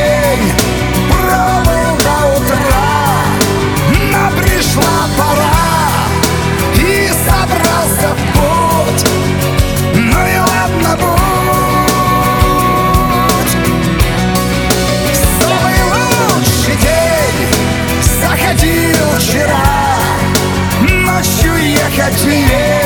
день пробыл до утра, но пришла пора и собрался в путь. Ну и ладно, будь. Самый лучший день заходил вчера, ночью ехать не